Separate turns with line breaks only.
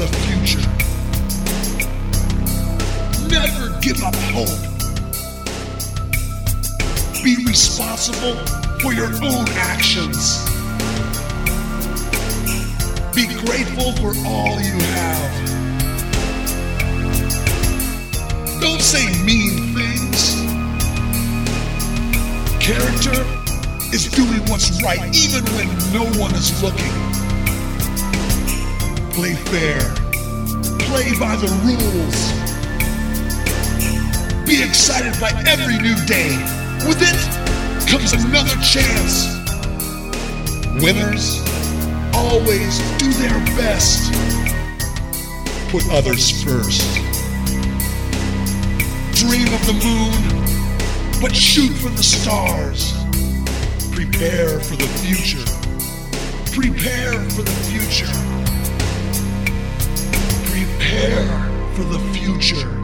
the future. Never give up hope. Be responsible for your own actions. Be grateful for all you have. Don't say mean things. Character is doing what's right even when no one is looking. Play fair. Play by the rules. Be excited by every new day. With it comes another chance. Winners always do their best. Put others first. Dream of the moon, but shoot for the stars. Prepare for the future. Prepare for the future. Prepare for the future.